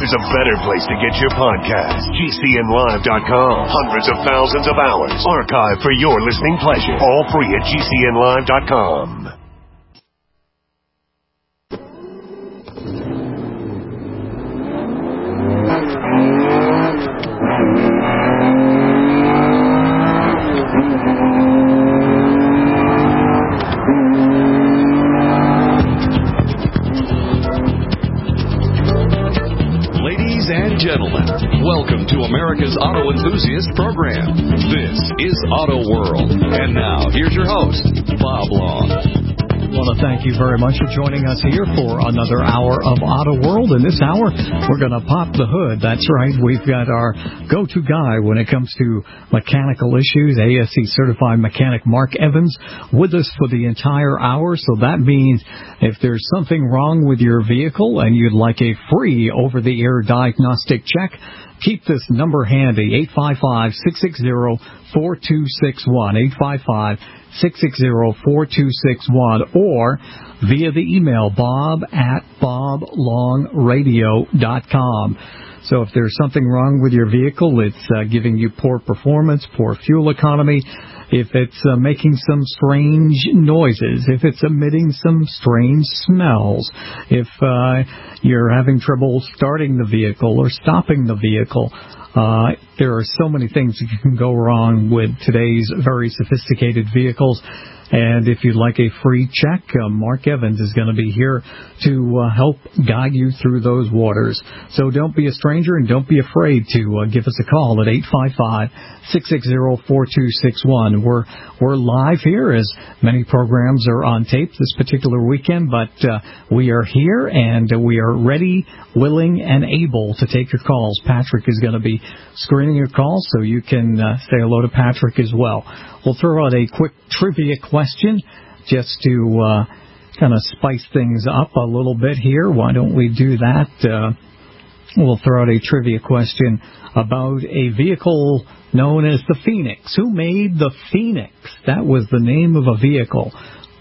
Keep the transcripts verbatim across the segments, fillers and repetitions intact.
there's a better place to get your podcast. G C N live dot com. Hundreds of thousands of hours archived for your listening pleasure. All free at G C N live dot com. Welcome to America's Auto Enthusiast Program. This is Auto World. And now, here's your host, Bob Long. I want to thank you very much for joining us here for another hour of Auto World. In this hour, we're going to pop the hood. That's right. We've got our go-to guy when it comes to mechanical issues, A S C certified mechanic Mark Evans, with us for the entire hour. So that means if there's something wrong with your vehicle and you'd like a free over-the-air diagnostic check, keep this number handy, eight five five, six six zero, four two six one, eight five five, six six zero, four two six one, or via the email bob at bob long radio dot com. So if there's something wrong with your vehicle, it's uh, giving you poor performance, poor fuel economy, if it's uh, making some strange noises, if it's emitting some strange smells, if uh, you're having trouble starting the vehicle or stopping the vehicle, uh, there are so many things that can go wrong with today's very sophisticated vehicles. And if you'd like a free check, uh, Mark Evans is going to be here to uh, help guide you through those waters. So don't be a stranger and don't be afraid to uh, give us a call at eight five five, six six zero, four two six one. We're we're live here, as many programs are on tape this particular weekend, but uh, we are here and uh, we are ready, willing, and able to take your calls. Patrick is going to be screening your calls, so you can uh, say hello to Patrick as well. We'll throw out a quick trivia question just to uh, kind of spice things up a little bit here. Why don't we do that? Uh, we'll throw out a trivia question about a vehicle known as the Phoenix. Who made the Phoenix? That was the name of a vehicle.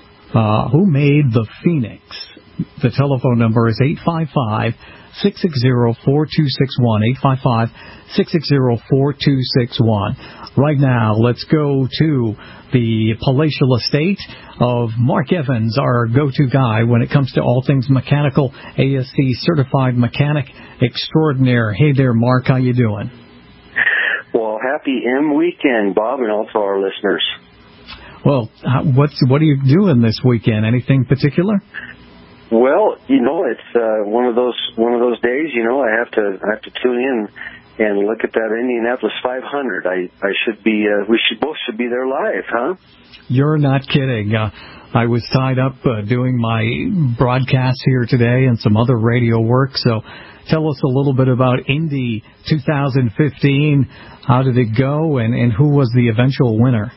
Uh, who made the Phoenix? The telephone number is eight five five, six six zero, four two six one, eight five five, six six zero, four two six one. Right now, let's go to the palatial estate of Mark Evans, our go-to guy when it comes to all things mechanical, A S C certified mechanic extraordinaire. Hey there, Mark, how you doing? Well, happy M weekend, Bob, and also our listeners. Well, what's what are you doing this weekend? Anything particular? Well, you know, it's uh, one of those one of those days. You know, I have to I have to tune in and look at that Indianapolis five hundred. I I should be uh, we should both should be there live, huh? You're not kidding. Uh, I was tied up uh, doing my broadcast here today and some other radio work. So, tell us a little bit about Indy twenty fifteen. How did it go, and and who was the eventual winner?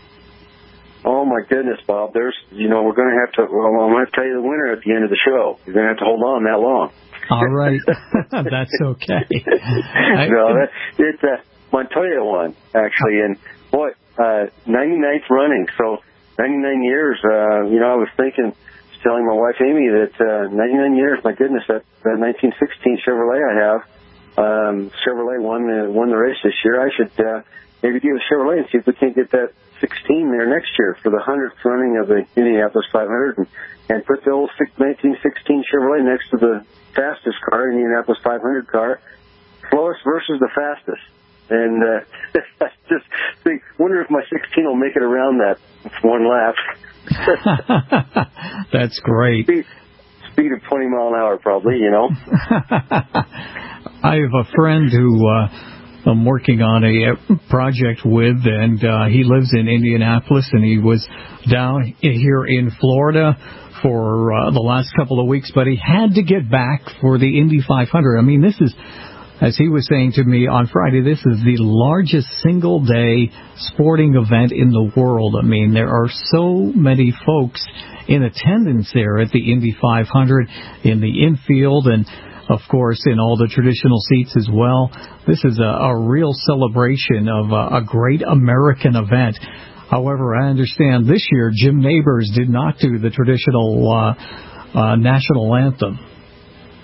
Oh, my goodness, Bob. There's, you know, we're going to have to, well, I'm going to tell you the winner at the end of the show. You're going to have to hold on that long. All right. That's okay. no, that, it's uh, Montoya won, actually. And, boy, uh, ninety-ninth running. So, ninety-nine years, uh, you know, I was thinking, telling my wife, Amy, that uh, ninety-nine years, my goodness, that, that nineteen sixteen Chevrolet I have, um, Chevrolet won the, won the race this year. I should uh, maybe give a Chevrolet and see if we can't get that sixteen there next year for the hundredth running of the Indianapolis five hundred, and, and put the old nineteen sixteen Chevrolet next to the fastest car, Indianapolis five hundred car, slowest versus the fastest. And uh, I just think, wonder if my sixteen will make it around that one lap. That's great. Speed, speed of twenty mile an hour, probably, you know. I have a friend who uh, I'm working on a project with, and uh, he lives in Indianapolis, and he was down here in Florida for uh, the last couple of weeks, but he had to get back for the Indy five hundred. I mean, this is, as he was saying to me on Friday, this is the largest single-day sporting event in the world. I mean, there are so many folks in attendance there at the Indy five hundred in the infield, and of course, in all the traditional seats as well. This is a, a real celebration of a, a great American event. However, I understand this year Jim Nabors did not do the traditional uh, uh, national anthem.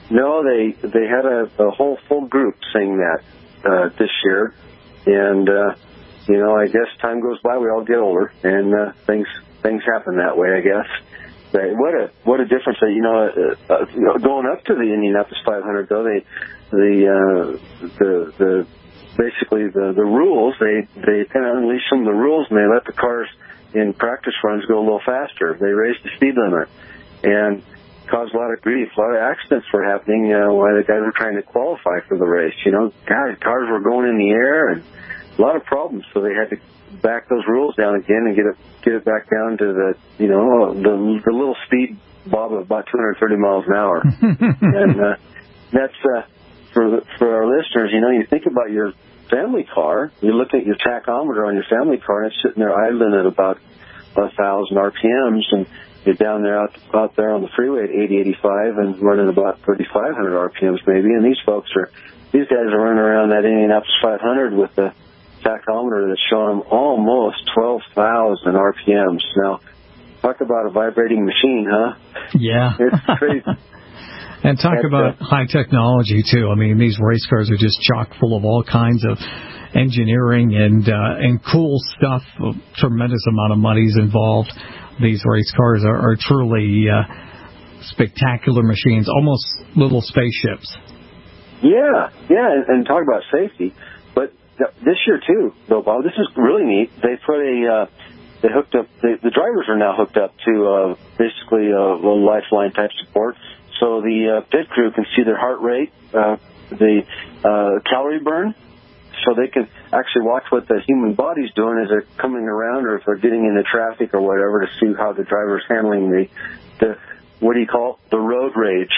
No, they they had a, a whole full group sing that uh, this year, and uh, you know, I guess time goes by, we all get older, and uh, things things happen that way, I guess. But what a what a difference that you know, uh, uh, you know going up to the Indianapolis five hundred though, they the uh, the the basically the the rules they they kind of unleashed some of the rules, and they let the cars in practice runs go a little faster. They raised the speed limit and caused a lot of grief. A lot of accidents were happening uh, while the guys were trying to qualify for the race. You know, God, cars were going in the air and a lot of problems. So they had to back those rules down again and get it get it back down to the you know the the little speed bob of about two hundred thirty miles an hour. And uh, that's uh, for the, for our listeners. You know, you think about your family car. You look at your tachometer on your family car, and it's sitting there idling at about a thousand R P Ms, and you're down there out, out there on the freeway at eighty, eighty-five and running about thirty-five hundred R P Ms maybe. And these folks are, these guys are running around that Indianapolis five hundred with the tachometer that's showing them almost twelve thousand R P Ms. Now, talk about a vibrating machine, huh? Yeah. It's crazy. And talk That's about uh, high technology, too. I mean, these race cars are just chock full of all kinds of engineering and uh, and cool stuff. A tremendous amount of money's involved. These race cars are, are truly uh, spectacular machines, almost little spaceships. Yeah, yeah, and, and talk about safety. But th- this year, too, though, Bob, this is really neat. They put a, uh, they hooked up, they, the drivers are now hooked up to uh, basically a little lifeline type support. So the uh, pit crew can see their heart rate, uh, the uh, calorie burn, so they can actually watch what the human body's doing as they're coming around or if they're getting into traffic or whatever to see how the driver's handling the, the what do you call it? The road rage.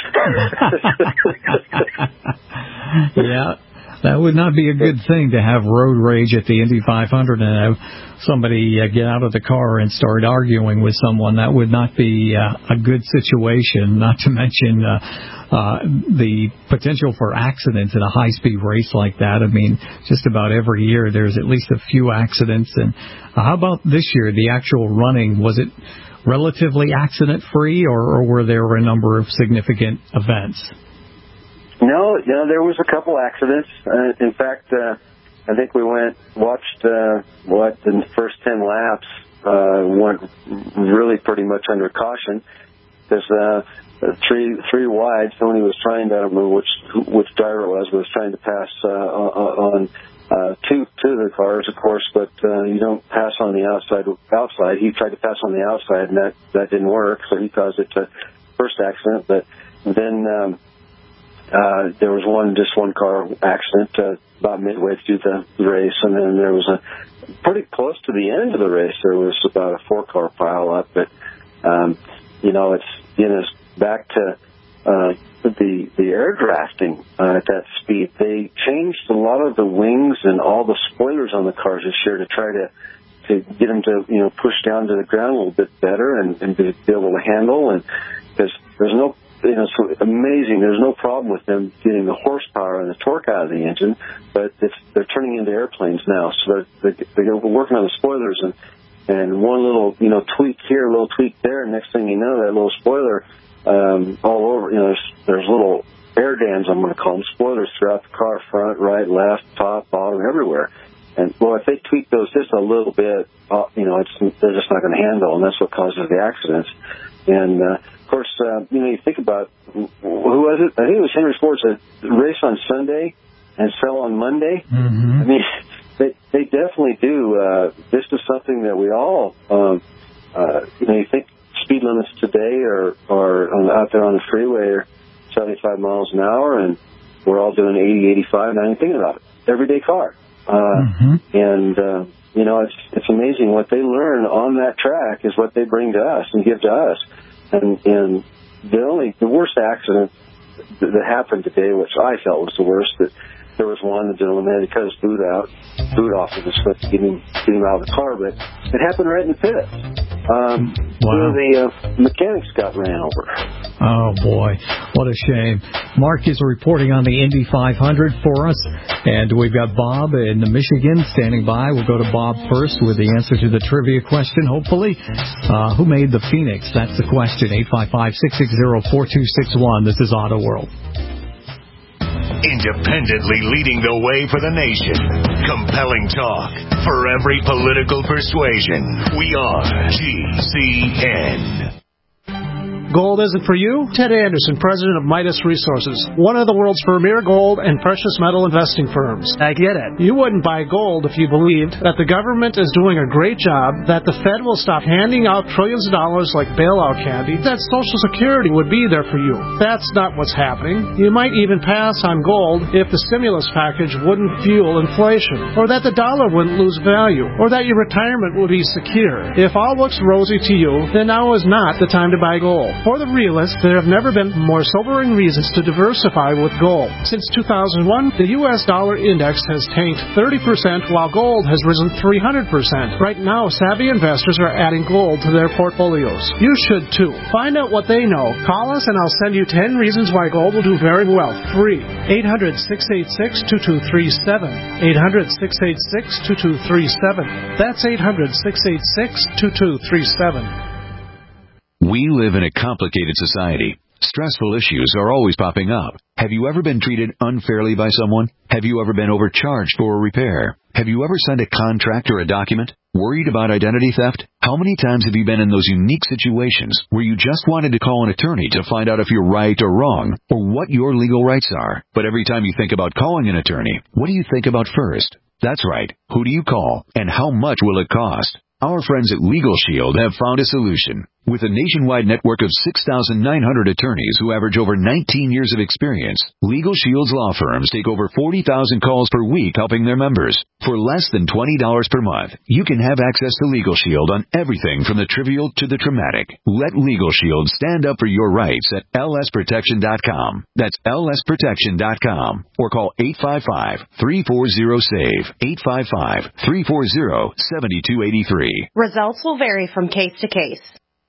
Yeah. That would not be a good thing to have road rage at the Indy five hundred and have somebody uh, get out of the car and start arguing with someone. That would not be uh, a good situation, not to mention uh, uh, the potential for accidents in a high-speed race like that. I mean, just about every year there's at least a few accidents. And uh, how about this year, the actual running? Was it relatively accident-free, or, or were there a number of significant events? No, you know, there was a couple accidents. Uh, in fact, uh, I think we went, watched, uh, what, in the first ten laps, uh, went really pretty much under caution. Because, uh, three, three wide, somebody was trying to, I don't remember which, which driver it was, but was trying to pass, uh, on, uh, two, two of the cars, of course, but, uh, you don't pass on the outside, outside. He tried to pass on the outside, and that, that didn't work, so he caused it to first accident, but then, um, Uh, there was one, just one car accident uh, about midway through the race, and then there was a pretty close to the end of the race. There was about a four-car pile-up, but um, you know, it's you know it's back to uh, the the air drafting uh, at that speed. They changed a lot of the wings and all the spoilers on the cars this year to try to to get them to you know push down to the ground a little bit better and, and be, be able to handle. And because there's no You know, so amazing. There's no problem with them getting the horsepower and the torque out of the engine, but it's, they're turning into airplanes now. So they're, they're working on the spoilers, and and one little you know tweak here, a little tweak there, and next thing you know, that little spoiler um, all over. You know, there's, there's little air dams, I'm going to call them, spoilers throughout the car, front, right, left, top, bottom, everywhere. And well, if they tweak those just a little bit, uh, you know, it's they're just not going to handle, and that's what causes the accidents. And uh, of course, uh, you know, you think about who was it? I think it was Henry Ford's a race on Sunday and sell on Monday. Mm-hmm. I mean, they they definitely do. Uh, this is something that we all, um, uh, you know, you think speed limits today are are on, out there on the freeway are seventy-five miles an hour, and we're all doing eighty, eighty-five, ninety. Thinking about it, everyday car, uh, mm-hmm. and. Uh, You know, it's it's amazing what they learn on that track is what they bring to us and give to us. And and the only the worst accident that, that happened today, which I felt was the worst, that there was one, the gentleman had to cut his boot out, boot off of his foot to get him, get him out of the car, but it happened right in the pit. Um, wow. One of the uh, mechanics got ran over. Oh, boy. What a shame. Mark is reporting on the Indy five hundred for us, and we've got Bob in Michigan standing by. We'll go to Bob first with the answer to the trivia question, hopefully. Uh, who made the Phoenix? That's the question. eight five five, six six zero, four two six one. This is Auto World. Independently leading the way for the nation. Compelling talk for every political persuasion. We are G C N. Gold isn't for you? Ted Anderson, president of Midas Resources, one of the world's premier gold and precious metal investing firms. I get it. You wouldn't buy gold if you believed that the government is doing a great job, that the Fed will stop handing out trillions of dollars like bailout candy, that Social Security would be there for you. That's not what's happening. You might even pass on gold if the stimulus package wouldn't fuel inflation, or that the dollar wouldn't lose value, or that your retirement would be secure. If all looks rosy to you, then now is not the time to buy gold. For the realist, there have never been more sobering reasons to diversify with gold. Since two thousand one, the U S dollar index has tanked thirty percent while gold has risen three hundred percent. Right now, savvy investors are adding gold to their portfolios. You should too. Find out what they know. Call us and I'll send you ten reasons why gold will do very well. Free. eight hundred, six eight six, two two three seven. eight hundred, six eight six, two two three seven. That's eight hundred, six eight six, two two three seven. We live in a complicated society. Stressful issues are always popping up. Have you ever been treated unfairly by someone? Have you ever been overcharged for a repair? Have you ever signed a contract or a document? Worried about identity theft? How many times have you been in those unique situations where you just wanted to call an attorney to find out if you're right or wrong, or what your legal rights are? But every time you think about calling an attorney, what do you think about first? That's right. Who do you call, and how much will it cost? Our friends at Legal Shield have found a solution. With a nationwide network of six thousand nine hundred attorneys who average over nineteen years of experience, Legal Shield's law firms take over forty thousand calls per week helping their members. For less than twenty dollars per month, you can have access to Legal Shield on everything from the trivial to the traumatic. Let Legal Shield stand up for your rights at L S protection dot com. That's L S protection dot com. Or call eight five five, three four zero, SAVE, eight five five, three four zero, seven two eight three. Results will vary from case to case.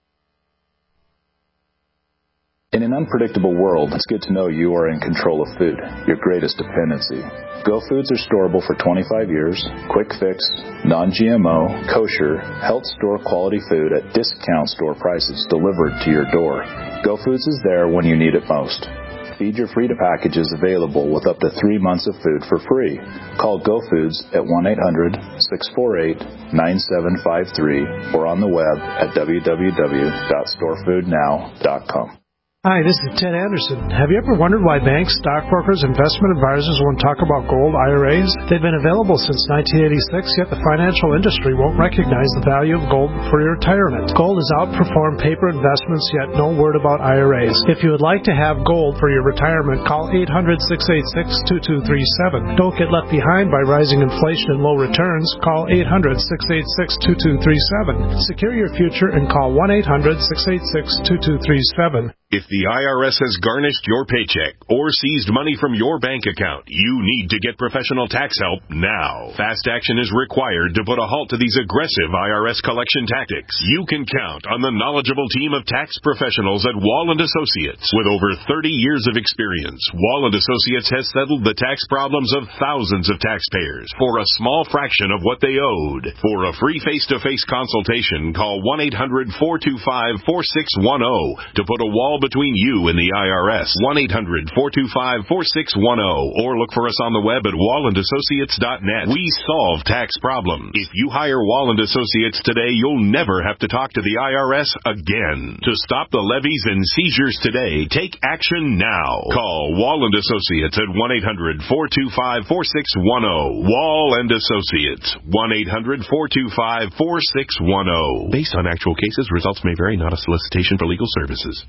In an unpredictable world, it's good to know you are in control of food, your greatest dependency. Go Foods are storable for twenty-five years, quick fix, non-G M O, kosher, health store quality food at discount store prices delivered to your door. Go Foods is there when you need it most. Feed Your Free to Package is available with up to three months of food for free. Call Go Foods at one eight hundred, six four eight, nine seven five three or on the web at w w w dot store food now dot com. Hi, this is Ted Anderson. Have you ever wondered why banks, stockbrokers, investment advisors won't talk about gold I R As? They've been available since nineteen eighty-six, yet the financial industry won't recognize the value of gold for your retirement. Gold has outperformed paper investments, yet no word about I R As. If you would like to have gold for your retirement, call eight hundred, six eight six, two two three seven. Don't get left behind by rising inflation and low returns. Call eight hundred, six eight six, two two three seven. Secure your future and call one eight hundred, six eight six, two two three seven. If the I R S has garnished your paycheck or seized money from your bank account, you need to get professional tax help now. Fast action is required to put a halt to these aggressive I R S collection tactics. You can count on the knowledgeable team of tax professionals at Wall and Associates. With over thirty years of experience, Wall and Associates has settled the tax problems of thousands of taxpayers for a small fraction of what they owed. For a free face-to-face consultation, call one eight hundred, four two five, four six one zero to put a wall between you and the I R S. one eight hundred, four two five, four six one zero or look for us on the web at wall and associates dot net. We solve tax problems. If you hire Wall and Associates today, you'll never have to talk to the I R S again. To stop the levies and seizures today, take action now. Call Wall and Associates at one eight hundred, four two five, four six one zero. Wall and Associates, one eight hundred, four two five, four six one zero. Based on actual cases, results may vary, not a solicitation for legal services.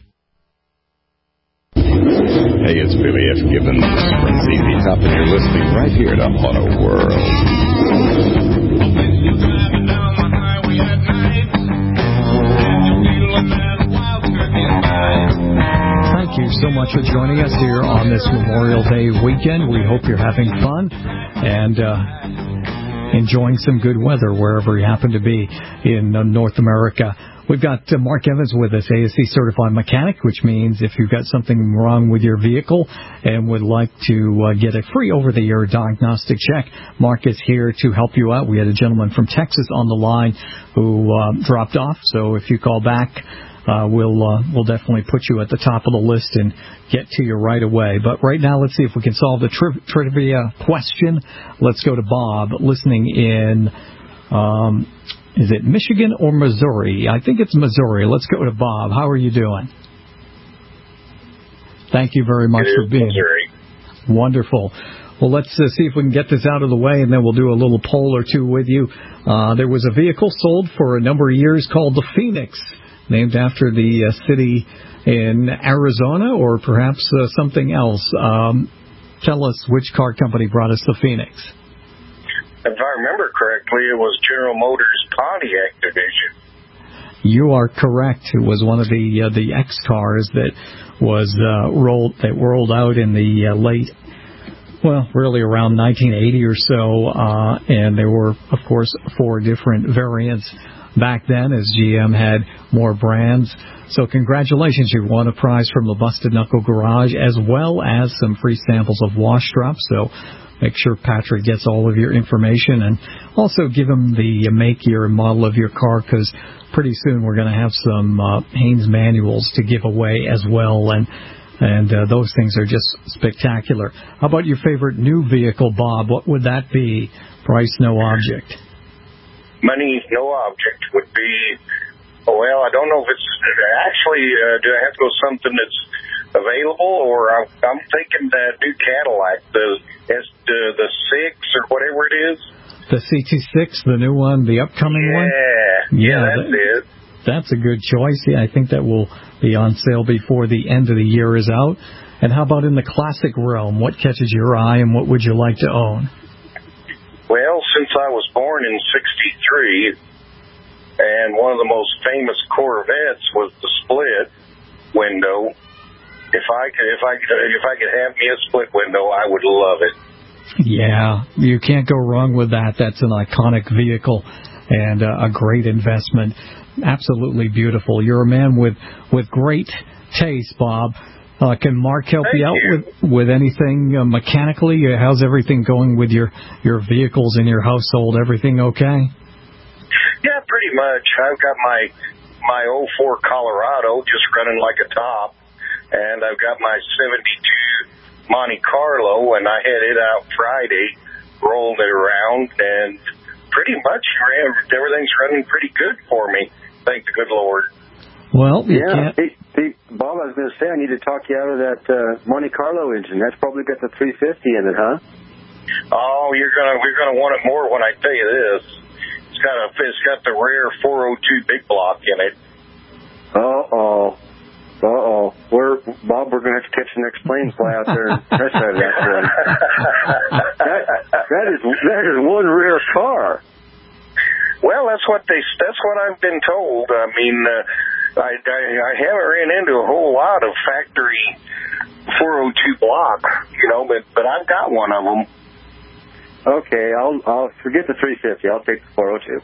Hey, it's Billy F. Gibbons from Z Z Top, and you're listening right here to Auto World. Thank you so much for joining us here on this Memorial Day weekend. We hope you're having fun and uh, enjoying some good weather wherever you happen to be in uh, North America. We've got uh, Mark Evans with us, A S C Certified Mechanic, which means if you've got something wrong with your vehicle and would like to uh, get a free over-the-air diagnostic check, Mark is here to help you out. We had a gentleman from Texas on the line who uh, dropped off, so if you call back, uh, we'll uh, we'll definitely put you at the top of the list and get to you right away. But right now, let's see if we can solve the tri- trivia question. Let's go to Bob, listening in... Um, Is it Michigan or Missouri? I think it's Missouri. Let's go to Bob. How are you doing? Thank you very much for being Missouri. here. Wonderful. Well, let's uh, see if we can get this out of the way, and then we'll do a little poll or two with you. Uh, there was a vehicle sold for a number of years called the Phoenix, named after the uh, city in Arizona, or perhaps uh, something else. Um, tell us which car company brought us the Phoenix. If I remember correctly, it was General Motors Pontiac division. You are correct. It was one of the uh, the X cars that was uh, rolled that rolled out in the uh, late, well, really around nineteen eighty or so, uh, and there were, of course, four different variants back then, as G M had more brands. So congratulations, you won a prize from the Busted Knuckle Garage, as well as some free samples of wash drops. So make sure Patrick gets all of your information, and also give him the make, year, and model of your car, because pretty soon we're going to have some uh, Haynes manuals to give away as well, and and uh, those things are just spectacular. How about your favorite new vehicle, Bob? What would that be? Price, no object. Money, no object would be, well, I don't know if it's actually, uh, do I have to go something that's available, or I'm, I'm thinking that new Cadillac, the S, the, the six or whatever it is. The C T six, the new one, the upcoming yeah. one? Yeah, yeah, that's that, it. That's a good choice. Yeah, I think that will be on sale before the end of the year is out. And how about in the classic realm? What catches your eye, and what would you like to own? Well, since I was born in sixty-three, and one of the most famous Corvettes was the split window, if I could, if I could, if I could have me a split window, I would love it. Yeah, you can't go wrong with that. That's an iconic vehicle and uh, a great investment. Absolutely beautiful. You're a man with, with great taste, Bob. Uh, can Mark help Thank you out you. with with anything uh, mechanically? How's everything going with your, your vehicles in your household? Everything okay? Yeah, pretty much. I've got my my oh four Colorado just running like a top, and I've got my seventy-two Monte Carlo, and I had it out Friday, rolled it around, and pretty much everything's running pretty good for me. Thank the good Lord. Well, you yeah. can't... Hey, hey, Bob, I was going to say, I need to talk you out of that uh, Monte Carlo engine. That's probably got the three fifty in it, huh? Oh, you're gonna we're gonna want it more when I tell you this. It's got a it's got the rare four oh two big block in it. Uh oh. Uh oh. We're Bob. We're going to have to catch the next plane, fly out there and test drive that thing. that, that is that is one rare car. Well, that's what they that's what I've been told. I mean. Uh, I, I, I haven't ran into a whole lot of factory four oh two block, you know, but, but I've got one of them. Okay, I'll I'll forget the three fifty. I'll take the four oh two.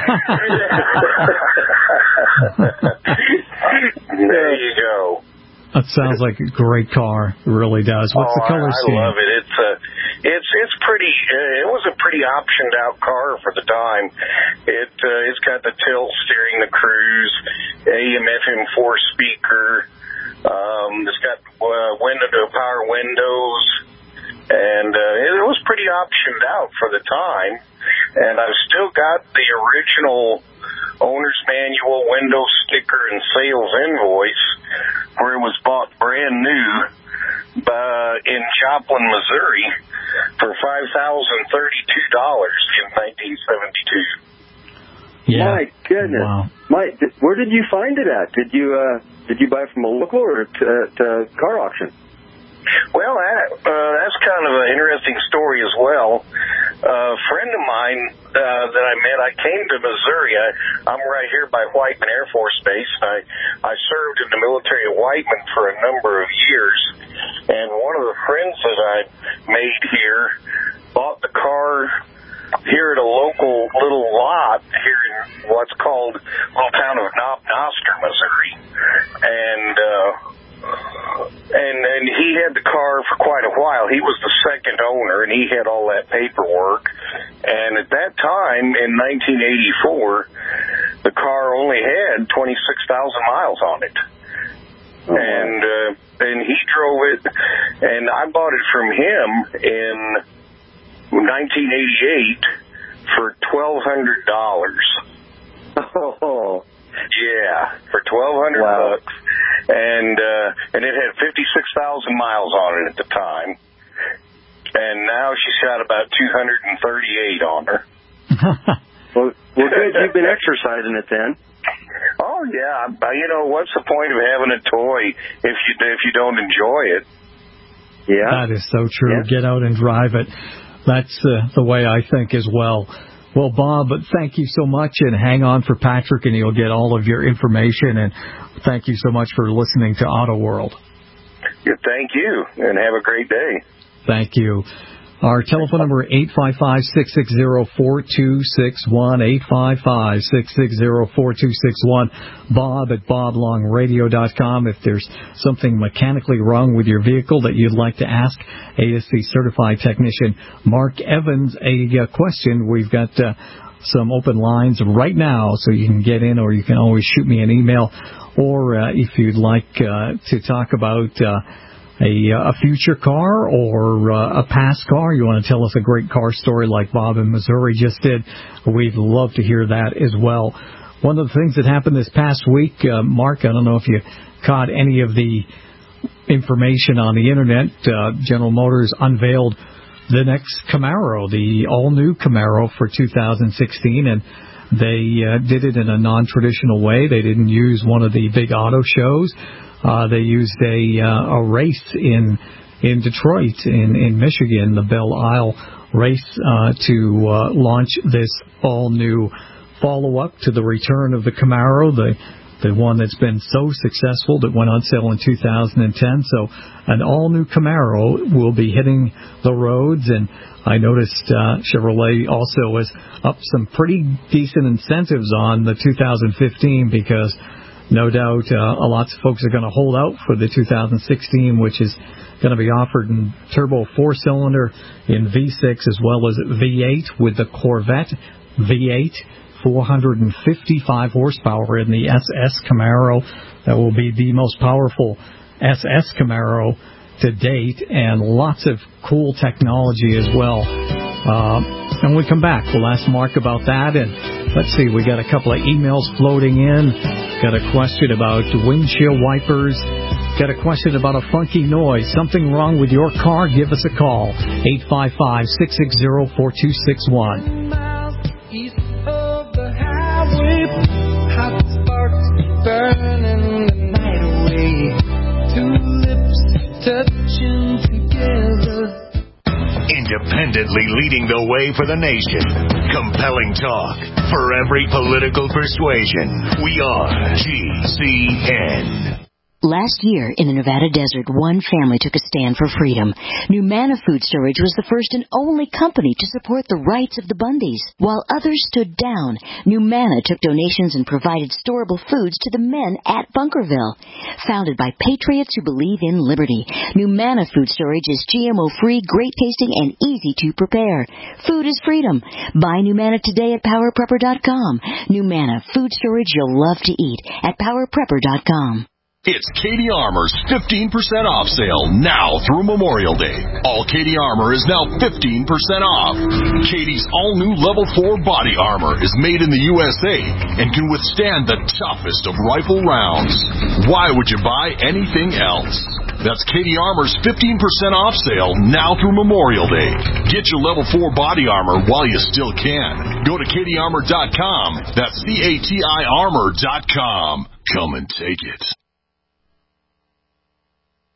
There you go. That sounds like a great car. It really does. What's oh, the color I, scheme? I love it. It's a, it's it's pretty. Uh, it was a pretty optioned out car for the time. It uh, it's got the tilt steering, the cruise, A M F M four speaker. Um, it's got uh, window to power windows, and uh, it was pretty optioned out for the time. And I've still got the original owner's manual, window sticker, and sales invoice where it was bought brand new uh, in Joplin, Missouri for five thousand thirty-two dollars in nineteen seventy-two. Yeah. My goodness. Wow. My, where did you find it at? Did you uh, did you buy it from a local or at uh, car auction? Well, that, uh, that's kind of an interesting story as well. a friend of mine uh, that I met, I came to Missouri. I, I'm right here by Whiteman Air Force Base. I, I served in the military at Whiteman for a number of years. And one of the friends that I made here bought the car here at a local little lot here in what's called the little town of Noster, Missouri. And... Uh, And and he had the car for quite a while. He was the second owner, and he had all that paperwork. And at that time, in nineteen eighty-four, the car only had twenty-six thousand miles on it. Oh, and uh, and he drove it, and I bought it from him in nineteen eighty-eight for twelve hundred dollars. Oh. Yeah, for twelve hundred wow. bucks, and uh, and it had fifty six thousand miles on it at the time, and now she's got about two hundred and thirty eight on her. well, well, good. You've been exercising it then. Oh yeah, you know what's the point of having a toy if you if you don't enjoy it? Yeah, that is so true. Yeah. Get out and drive it. That's uh, the way I think as well. Well, Bob, thank you so much, and hang on for Patrick, and he'll get all of your information. And thank you so much for listening to Auto World. Yeah, thank you, and have a great day. Thank you. Our telephone number, eight five five, six six zero, four two six one, eight five five, six six zero, four two six one, bob at bob long radio dot com. If there's something mechanically wrong with your vehicle that you'd like to ask A S C certified technician Mark Evans a uh, question, we've got uh, some open lines right now, so you can get in, or you can always shoot me an email, or uh, if you'd like uh, to talk about uh, A, a future car or uh, a past car, you want to tell us a great car story like Bob in Missouri just did, we'd love to hear that as well. One of the things that happened this past week, uh, Mark, I don't know if you caught any of the information on the Internet. Uh, General Motors unveiled the next Camaro, the all-new Camaro for two thousand sixteen, and they uh, did it in a non-traditional way. They didn't use one of the big auto shows. Uh, they used a uh, a race in in Detroit, in, in Michigan, the Belle Isle race, uh, to uh, launch this all-new follow-up to the return of the Camaro, the the one that's been so successful that went on sale in two thousand ten. So an all-new Camaro will be hitting the roads, and I noticed uh, Chevrolet also has up some pretty decent incentives on the two thousand fifteen, because no doubt uh, lots of folks are going to hold out for the two thousand sixteen, which is going to be offered in turbo four-cylinder in V six as well as V eight with the Corvette V eight, four hundred fifty-five horsepower in the S S Camaro. That will be the most powerful S S Camaro to date, and lots of cool technology as well. Uh, and when we come back, we'll ask Mark about that. And let's see, we got a couple of emails floating in. Got a question about windshield wipers. Got a question about a funky noise. Something wrong with your car? Give us a call. eight five five, six six zero, four two six one. East of the highway, hot sparks burning the night away. Two lips touching together. Independently leading the way for the nation. Compelling talk for every political persuasion. We are G C N. Last year, in the Nevada desert, one family took a stand for freedom. Numanna Food Storage was the first and only company to support the rights of the Bundys. While others stood down, Numanna took donations and provided storable foods to the men at Bunkerville. Founded by patriots who believe in liberty, Numanna Food Storage is G M O-free, great tasting, and easy to prepare. Food is freedom. Buy Numanna today at power prepper dot com. Numanna Food Storage you'll love to eat at power prepper dot com. It's Katie Armour's fifteen percent off sale now through Memorial Day. All Katie Armour is now fifteen percent off. Katie's all-new Level four body armor is made in the U S A and can withstand the toughest of rifle rounds. Why would you buy anything else? That's Katie Armour's fifteen percent off sale now through Memorial Day. Get your Level four body armor while you still can. Go to katie armor dot com. That's C A T I armor dot com. Come and take it.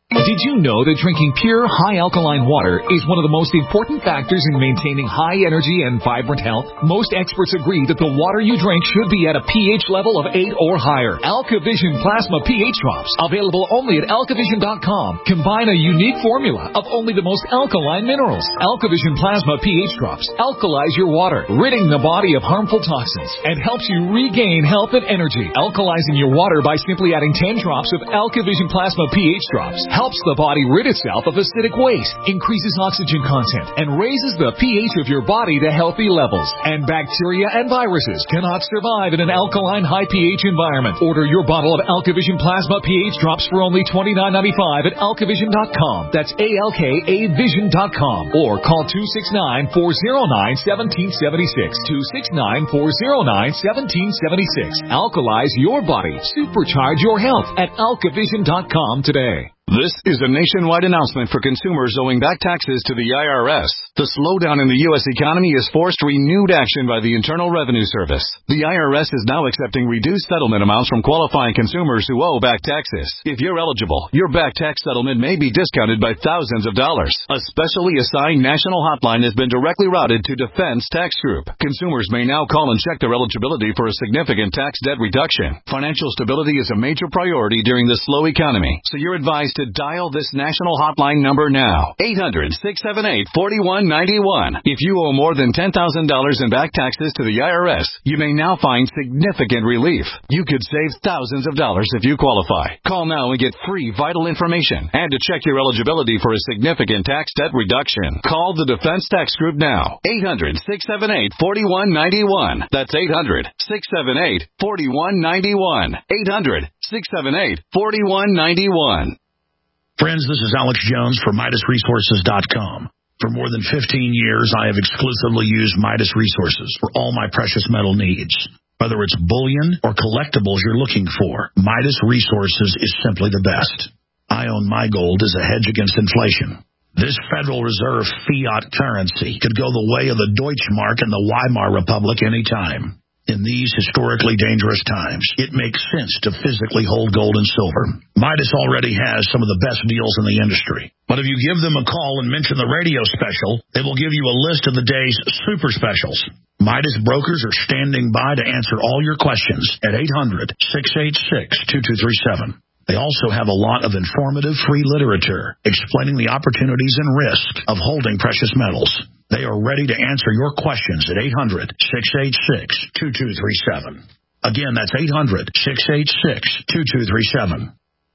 Did you know that drinking pure, high-alkaline water is one of the most important factors in maintaining high energy and vibrant health? Most experts agree that the water you drink should be at a pH level of eight or higher. AlkaVision Plasma pH Drops, available only at alkavision dot com, combine a unique formula of only the most alkaline minerals. AlkaVision Plasma pH Drops alkalize your water, ridding the body of harmful toxins, and helps you regain health and energy. Alkalizing your water by simply adding ten drops of AlkaVision Plasma pH Drops helps the body rid itself of acidic waste, increases oxygen content, and raises the pH of your body to healthy levels. And bacteria and viruses cannot survive in an alkaline high pH environment. Order your bottle of AlkaVision Plasma pH Drops for only twenty-nine ninety-five at alkavision dot com. That's A L K A vision dot com. Or call two six nine, four oh nine, one seven seven six. two six nine, four oh nine, one seven seven six. Alkalize your body. Supercharge your health at alkavision dot com today. This is a nationwide announcement for consumers owing back taxes to the I R S. The slowdown in the U S economy has forced renewed action by the Internal Revenue Service. The I R S is now accepting reduced settlement amounts from qualifying consumers who owe back taxes. If you're eligible, your back tax settlement may be discounted by thousands of dollars. A specially assigned national hotline has been directly routed to Defense Tax Group. Consumers may now call and check their eligibility for a significant tax debt reduction. Financial stability is a major priority during the slow economy, so you're advised to dial this national hotline number now. eight hundred, six seven eight, four one nine one. If you owe more than ten thousand dollars in back taxes to the I R S, you may now find significant relief. You could save thousands of dollars if you qualify. Call now and get free vital information and to check your eligibility for a significant tax debt reduction. Call the Defense Tax Group now. eight hundred, six seven eight, four one nine one. That's eight hundred, six seven eight, four one nine one. eight hundred, six seven eight, four one nine one. Friends, this is Alex Jones for Midas Resources dot com. For more than fifteen years, I have exclusively used Midas Resources for all my precious metal needs. Whether it's bullion or collectibles you're looking for, Midas Resources is simply the best. I own my gold as a hedge against inflation. This Federal Reserve fiat currency could go the way of the Deutschmark and the Weimar Republic anytime. In these historically dangerous times, it makes sense to physically hold gold and silver. Midas already has some of the best deals in the industry. But if you give them a call and mention the radio special, they will give you a list of the day's super specials. Midas brokers are standing by to answer all your questions at eight hundred, six eight six, two two three seven. They also have a lot of informative free literature explaining the opportunities and risks of holding precious metals. They are ready to answer your questions at eight hundred, six eight six, two two three seven. Again, that's eight hundred, six eight six, two two three seven.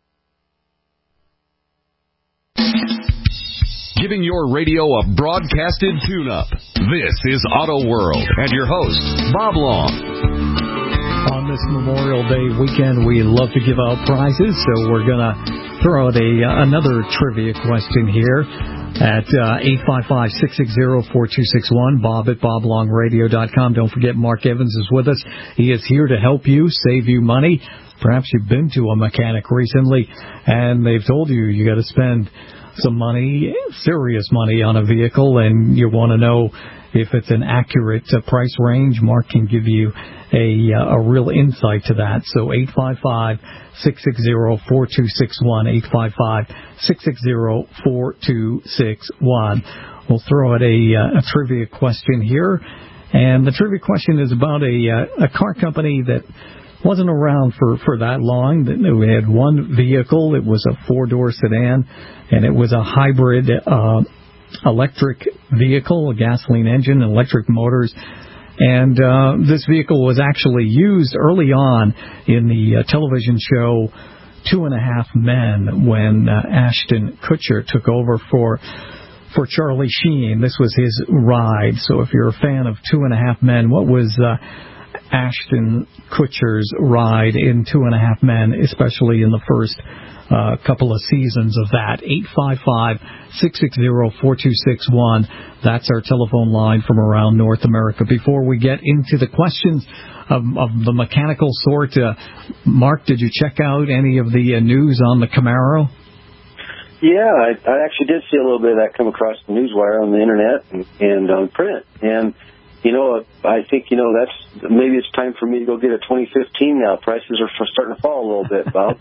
Giving your radio a broadcasted tune-up. This is Auto World and your host, Bob Long. On this Memorial Day weekend, we love to give out prizes, so we're going to throw out a, uh, another trivia question here at uh, eight five five, six six zero, four two six one, bob at bob long radio dot com. Don't forget, Mark Evans is with us. He is here to help you, save you money. Perhaps you've been to a mechanic recently, and they've told you you got to spend some money, serious money, on a vehicle, and you want to know if it's an accurate uh, price range. Mark can give you a uh, a real insight to that. So eight five five, six six zero, four two six one, eight five five, six six zero, four two six one. We'll throw out a, uh, a trivia question here. And the trivia question is about a, uh, a car company that wasn't around for, for that long. We had one vehicle. It was a four-door sedan, and it was a hybrid uh electric vehicle, a gasoline engine, electric motors. And uh, this vehicle was actually used early on in the uh, television show Two and a Half Men when uh, Ashton Kutcher took over for for Charlie Sheen. This was his ride. So if you're a fan of Two and a Half Men, what was uh, Ashton Kutcher's ride in Two and a Half Men, especially in the first uh, couple of seasons of that? eight five five, six six zero, four two six one. That's our telephone line from around North America. Before we get into the questions of, of the mechanical sort, uh, Mark, did you check out any of the uh, news on the Camaro? Yeah, I, I actually did see a little bit of that come across the newswire on the internet and, and on print. And you know, I think, you know, that's maybe it's time for me to go get a twenty fifteen now. Prices are starting to fall a little bit, Bob.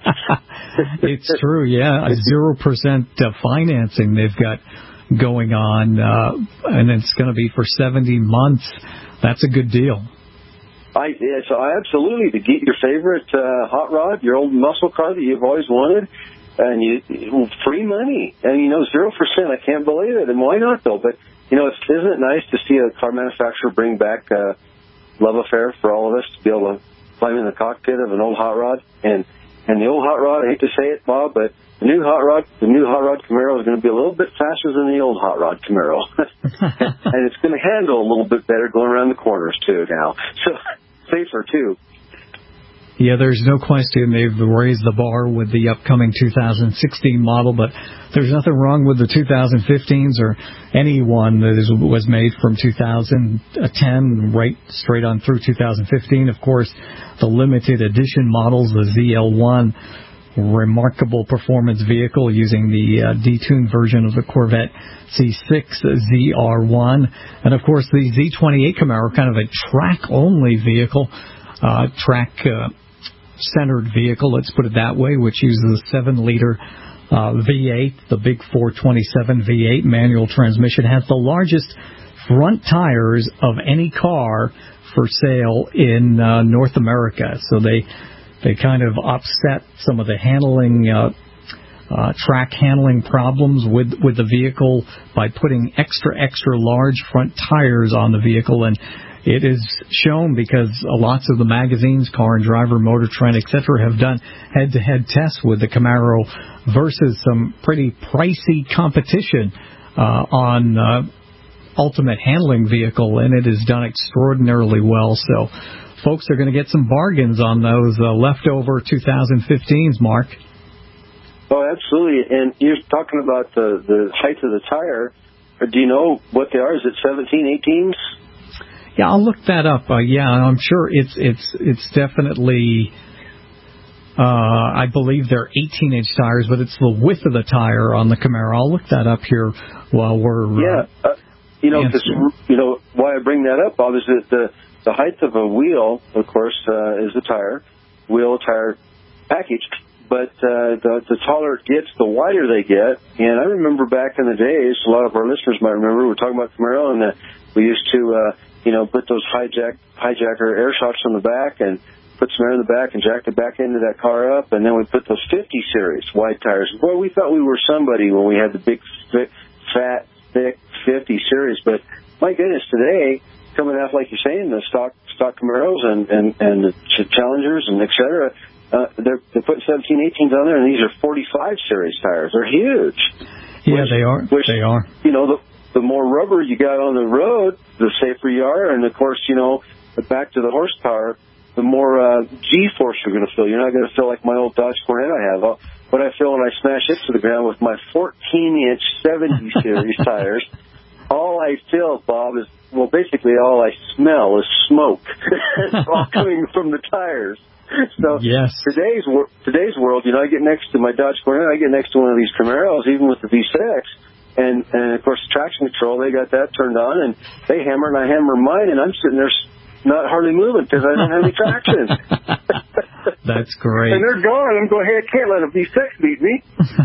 It's true, yeah. Zero percent uh, financing they've got going on, uh, and it's going to be for seventy months. That's a good deal. I yeah, so I absolutely to get your favorite uh, hot rod, your old muscle car that you've always wanted, and you free money, and you know zero percent. I can't believe it, and why not though? But you know, it's, isn't it nice to see a car manufacturer bring back uh, love affair for all of us to be able to climb in the cockpit of an old hot rod, and and the old hot rod. I hate to say it, Bob, but the new hot rod, the new hot rod Camaro is going to be a little bit faster than the old hot rod Camaro, and it's going to handle a little bit better going around the corners too now. So safer too. Yeah, there's no question they've raised the bar with the upcoming two thousand sixteen model, but there's nothing wrong with the two thousand fifteens or any one that is, was made from two thousand ten right straight on through two thousand fifteen. Of course, the limited edition models, the Z L one, remarkable performance vehicle using the uh, detuned version of the Corvette C six Z R one, and of course the Z twenty-eight Camaro, kind of a track-only vehicle, uh, track. Uh, centered vehicle, let's put it that way, which uses a seven liter uh, V eight, the big four twenty-seven V eight manual transmission, has the largest front tires of any car for sale in uh, North America. So they they kind of offset some of the handling uh, uh, track handling problems with with the vehicle by putting extra extra large front tires on the vehicle. And it is shown because lots of the magazines, Car and Driver, Motor Trend, et cetera, have done head-to-head tests with the Camaro versus some pretty pricey competition uh, on uh, ultimate handling vehicle, and it has done extraordinarily well. So folks are going to get some bargains on those uh, leftover two thousand fifteens, Mark. Oh, absolutely. And you're talking about the, the height of the tire. Do you know what they are? Is it seventeen, eighteens? Yeah, I'll look that up. Uh, yeah, I'm sure it's it's it's definitely. Uh, I believe they're eighteen inch tires, but it's the width of the tire on the Camaro. I'll look that up here while we're. Yeah, uh, uh, you know, cause, you know why I bring that up, Bob, is that the the height of a wheel, of course, uh, is the tire, wheel tire package. But uh, the, the taller it gets, the wider they get. And I remember back in the days, a lot of our listeners might remember, we were talking about Camaro, and uh, we used to. Uh, You know, put those hijack hijacker air shocks on the back and put some air in the back and jacked it back into that car up. And then we put those fifty series wide tires. Boy, we thought we were somebody when we had the big, thick, fat, thick fifty series. But my goodness, today, coming out like you're saying, the stock stock Camaros and, and, and the Challengers and et cetera, uh, they're, they're putting seventeen, eighteens on there, and these are forty-five series tires. They're huge. Yeah, which, they are. Which, they are. You know, the the more rubber you got on the road, the safer you are. And, of course, you know, back to the horsepower, the more uh, G-force you're going to feel. You're not going to feel like my old Dodge Cornet I have. What I feel when I smash it to the ground with my fourteen inch seventy series tires, all I feel, Bob, is, well, basically all I smell is smoke. It's all coming from the tires. So yes. today's today's world, you know, I get next to my Dodge Cornet, I get next to one of these Camaros, even with the V six, And, and, of course, traction control, they got that turned on, and they hammer, and I hammer mine, and I'm sitting there not hardly moving because I don't have any traction. That's great. And they're gone. I'm going, hey, I can't let a V six beat me.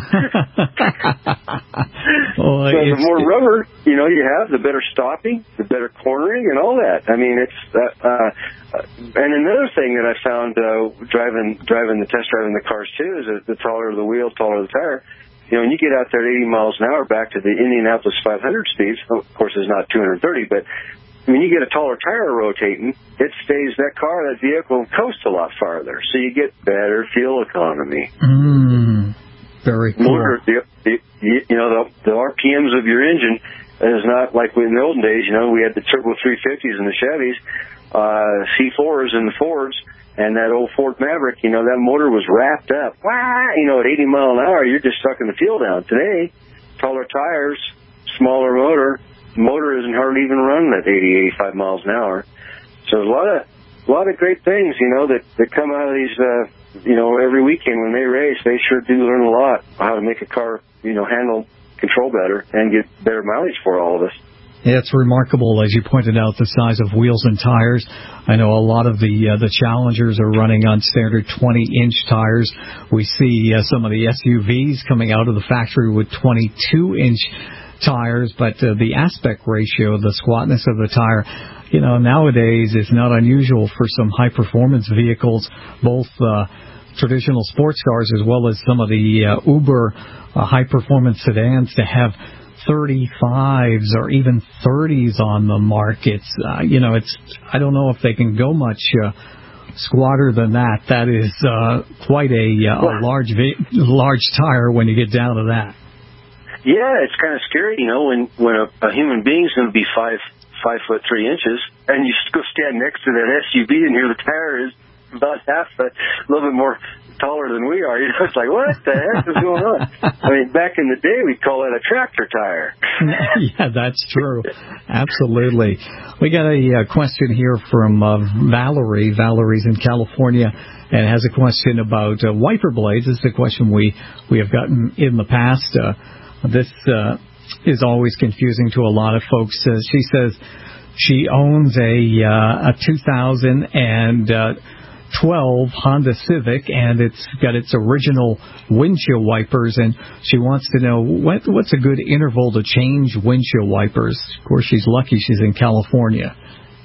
well, so the more rubber, you know, you have, the better stopping, the better cornering, and all that. I mean, it's, uh, uh, and another thing that I found uh, driving, driving the test driving the cars, too, is that the taller the wheel, taller the tire. You know, when you get out there at eighty miles an hour back to the Indianapolis five hundred speeds, of course it's not two hundred thirty, but when you get a taller tire rotating, it stays, that car, that vehicle coasts a lot farther. So you get better fuel economy. Mm, very cool. Motor, the, the, you know, the, the R P Ms of your engine is not like in the olden days. You know, we had the Turbo three fifties and the Chevys, uh, C fours and the Fords. And that old Ford Maverick, you know, that motor was wrapped up. Wah! You know, at eighty mile an hour, you're just sucking the fuel down. Today, taller tires, smaller motor, motor isn't hardly even running at eighty, eighty-five miles an hour. So there's a lot of, a lot of great things, you know, that, that come out of these, uh, you know, every weekend when they race. They sure do learn a lot how to make a car, you know, handle, control better and get better mileage for all of us. Yeah, it's remarkable, as you pointed out, the size of wheels and tires. I know a lot of the uh, the Challengers are running on standard twenty-inch tires. We see uh, some of the S U Vs coming out of the factory with twenty-two-inch tires, but uh, the aspect ratio, the squatness of the tire, you know, nowadays is not unusual for some high-performance vehicles, both uh, traditional sports cars as well as some of the uh, Uber uh, high-performance sedans to have thirty-fives or even thirties on the market. Uh, you know, it's I don't know if they can go much uh, squatter than that. That is uh, quite a, uh, a large large tire when you get down to that. Yeah, it's kind of scary, you know, when when a, a human being's going to be five five foot three inches, and you go stand next to that S U V, and here the tire is about half a, a little bit more taller than we are. You know, it's like, what the heck is going on? I mean, back in the day, we'd call it a tractor tire. Yeah, that's true. Absolutely. We got a, a question here from uh, Valerie. Valerie's in California and has a question about uh, wiper blades. This is a question we, we have gotten in the past. Uh, this uh, is always confusing to a lot of folks. Uh, she says she owns a, uh, a two thousand twelve Honda Civic, and it's got its original windshield wipers, and she wants to know what, what's a good interval to change windshield wipers. Of course, she's lucky she's in California.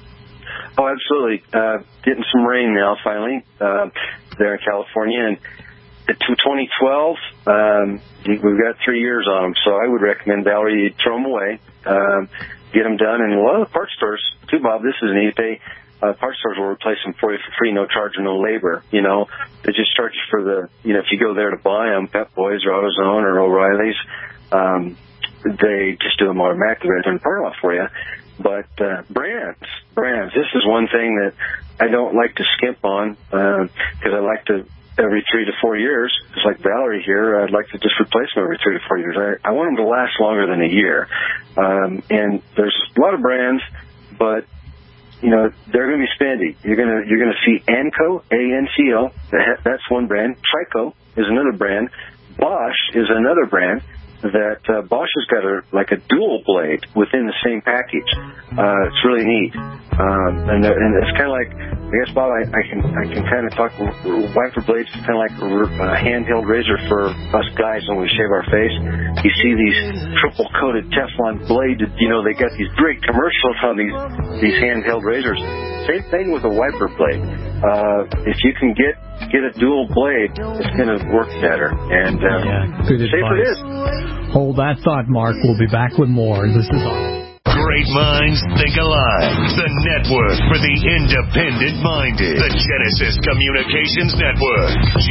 Oh, absolutely. Uh, getting some rain now, finally, uh, there in California, and the twenty twelve, um, we've got three years on them, so I would recommend, Valerie, you throw them away, um, get them done, and a lot of the parts stores, too, Bob, this is neat. They Uh, parts stores will replace them for you for free, no charge or no labor. You know, they just charge you for the, you know, if you go there to buy them, Pep Boys or AutoZone or O'Reilly's, um, they just do them automatically, they turn the part off for you. But uh, brands, brands, this is one thing that I don't like to skimp on because uh, I like to, every three to four years, just like Valerie here, I'd like to just replace them every three to four years. I, I want them to last longer than a year. Um, and there's a lot of brands, but you know, they're going to be spendy. You're going to you're going to see Anco, A N C O. That's one brand. Trico is another brand. Bosch is another brand. That uh, Bosch has got a like a dual blade within the same package. Uh, it's really neat, um, and and it's kind of like, I guess, Bob, I, I can I can kind of talk wiper blades. It's kind of like a handheld razor for us guys when we shave our face. You see these triple coated Teflon blades. You know, they got these great commercials on these these handheld razors. Same thing with a wiper blade. Uh, if you can get get a dual blade, it's going to work better. And uh, yeah, good safer it is. Hold that thought, Mark. We'll be back with more. This is all. Great minds think alike. The network for the independent-minded. The Genesis Communications Network. G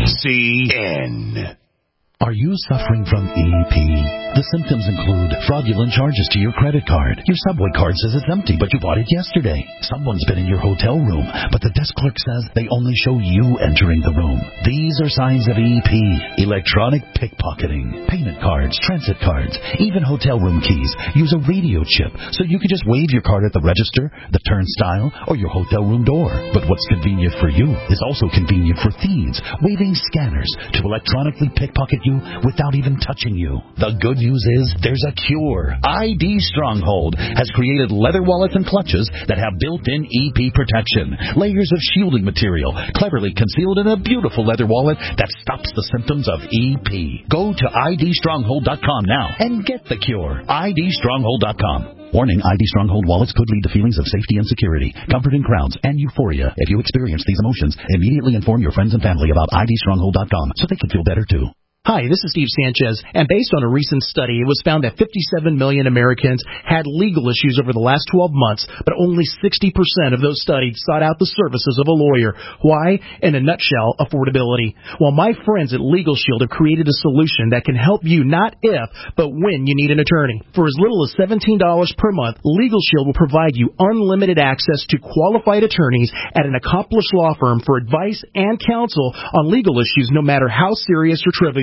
C N. Are you suffering from E P? The symptoms include fraudulent charges to your credit card. Your Subway card says it's empty, but you bought it yesterday. Someone's been in your hotel room, but the desk clerk says they only show you entering the room. These are signs of E P. Electronic pickpocketing. Payment cards, transit cards, even hotel room keys use a radio chip, so you can just wave your card at the register, the turnstile, or your hotel room door. But what's convenient for you is also convenient for thieves, waving scanners to electronically pickpocket you without even touching you. The good news is there's a cure. I D Stronghold has created leather wallets and clutches that have built-in E P protection, layers of shielding material cleverly concealed in a beautiful leather wallet that stops the symptoms of E P. Go to I D stronghold dot com now and get the cure. I D stronghold dot com. Warning, I D Stronghold wallets could lead to feelings of safety and security, comfort in crowds, and euphoria. If you experience these emotions, immediately inform your friends and family about I D stronghold dot com so they can feel better too. Hi, this is Steve Sanchez, and based on a recent study, it was found that fifty-seven million Americans had legal issues over the last twelve months, but only sixty percent of those studied sought out the services of a lawyer. Why? In a nutshell, affordability. Well, my friends at Legal Shield have created a solution that can help you not if, but when you need an attorney. For as little as seventeen dollars per month, Legal Shield will provide you unlimited access to qualified attorneys at an accomplished law firm for advice and counsel on legal issues, no matter how serious or trivial.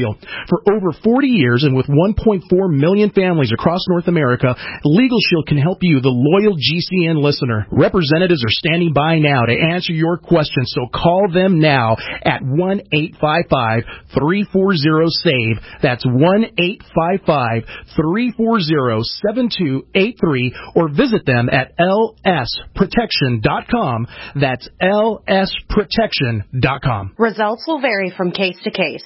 Shield. For over forty years and with one point four million families across North America, Legal Shield can help you, the loyal G C N listener. Representatives are standing by now to answer your questions, so call them now at one eight five five, three four zero, S A V E. That's one eight five five, three four zero, seven two eight three, or visit them at L S protection dot com. That's L S protection dot com. Results will vary from case to case.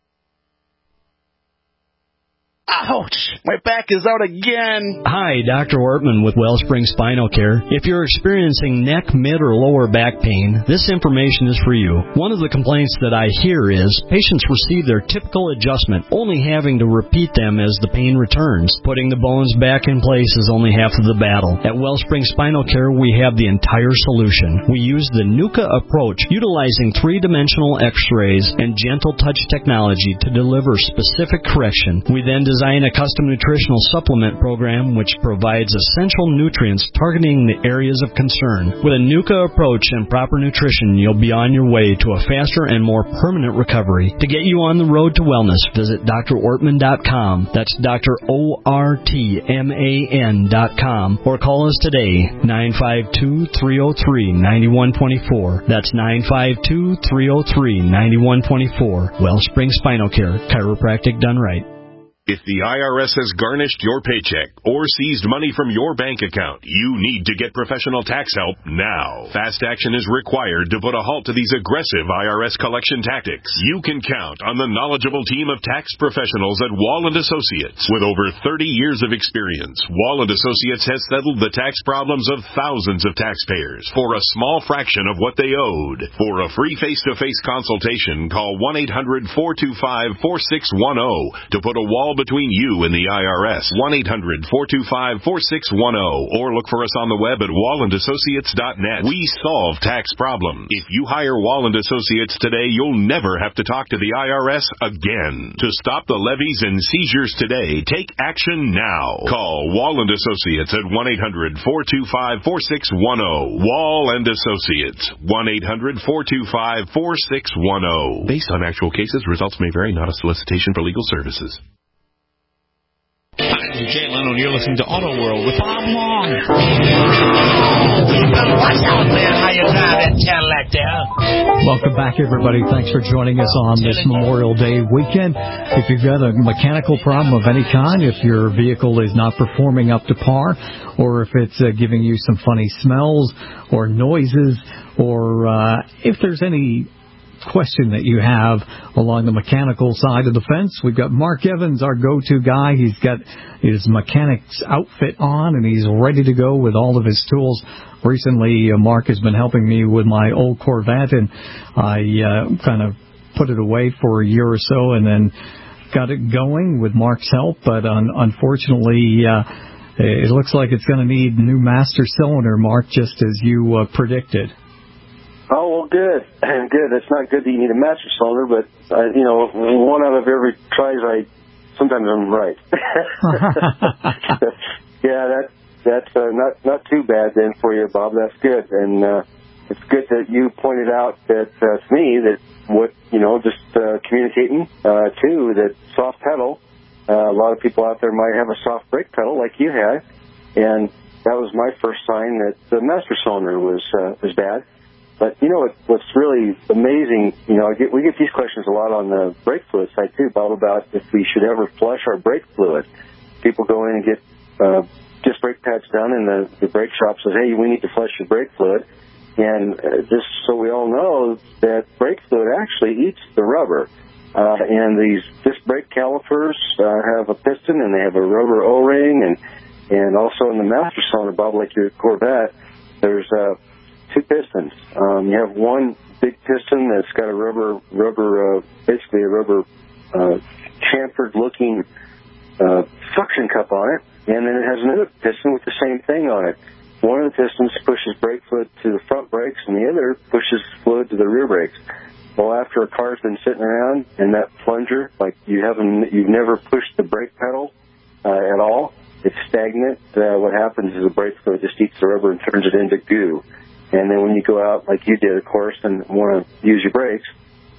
Ouch! My back is out again. Hi, Doctor Ortman with Wellspring Spinal Care. If you're experiencing neck, mid, or lower back pain, this information is for you. One of the complaints that I hear is patients receive their typical adjustment, only having to repeat them as the pain returns. Putting the bones back in place is only half of the battle. At Wellspring Spinal Care, we have the entire solution. We use the NUCA approach, utilizing three-dimensional x-rays and gentle touch technology to deliver specific correction. We then design a custom nutritional supplement program which provides essential nutrients targeting the areas of concern. With a NUCA approach and proper nutrition, you'll be on your way to a faster and more permanent recovery. To get you on the road to wellness, visit D R ortman dot com. That's Doctor O R T M A N dot com. Or call us today, nine five two, three oh three, nine one two four. That's nine five two, three oh three, nine one two four. Wellspring Spinal Care, chiropractic done right. If the I R S has garnished your paycheck or seized money from your bank account, you need to get professional tax help now. Fast action is required to put a halt to these aggressive I R S collection tactics. You can count on the knowledgeable team of tax professionals at Wall and Associates. With over thirty years of experience, Wall and Associates has settled the tax problems of thousands of taxpayers for a small fraction of what they owed. For a free face-to-face consultation, call one eight hundred, four two five, four six one zero to put a wall between you and the I R S. one eight hundred, four two five, four six one zero, or look for us on the web at wall and associates dot net. We solve tax problems. If you hire Wall and Associates today, you'll never have to talk to the I R S again. To stop the levies and seizures today, take action now. Call Wall and Associates at one eight hundred, four two five, four six one zero. Wall and Associates, one eight hundred, four two five, four six one zero. Based on actual cases, results may vary, not a solicitation for legal services. Hi, this is Jay Leno, and you're listening to Auto World with Bob Long. What's out there? How you driving? Cadillac there. Welcome back, everybody. Thanks for joining us on this Memorial Day weekend. If you've got a mechanical problem of any kind, if your vehicle is not performing up to par, or if it's uh, giving you some funny smells or noises, or uh, if there's any question that you have along the mechanical side of the fence, we've got Mark Evans, our go-to guy. He's got his mechanic's outfit on, and he's ready to go with all of his tools. Recently, uh, Mark has been helping me with my old Corvette, and I uh, kind of put it away for a year or so and then got it going with Mark's help, but un- unfortunately, uh, it looks like it's going to need new master cylinder, Mark, just as you uh, predicted. Oh, well, good. Good. It's not good that you need a master cylinder, but, uh, you know, one out of every tries, I sometimes I'm right. Yeah, that, that's uh, not not too bad then for you, Bob. That's good. And uh, it's good that you pointed out that uh, to me that what, you know, just uh, communicating, uh, too, that soft pedal, uh, a lot of people out there might have a soft brake pedal like you had, and that was my first sign that the master cylinder was uh, was bad. But, you know, what, what's really amazing, you know, I get, we get these questions a lot on the brake fluid side, too, Bob, about if we should ever flush our brake fluid. People go in and get uh, just brake pads done, and the, the brake shop says, hey, we need to flush your brake fluid. And uh, just so we all know that brake fluid actually eats the rubber. Uh, and these disc brake calipers uh, have a piston, and they have a rubber O-ring. And, and also in the master cylinder, Bob, like your Corvette, there's uh, two pistons. Um, you have one big piston that's got a rubber, rubber, uh, basically a rubber uh, chamfered-looking uh, suction cup on it, and then it has another piston with the same thing on it. One of the pistons pushes brake fluid to the front brakes, and the other pushes fluid to the rear brakes. Well, after a car's been sitting around and that plunger, like you haven't, you've never pushed the brake pedal uh, at all, it's stagnant. Uh, what happens is the brake fluid just eats the rubber and turns it into goo. And then when you go out, like you did, of course, and want to use your brakes,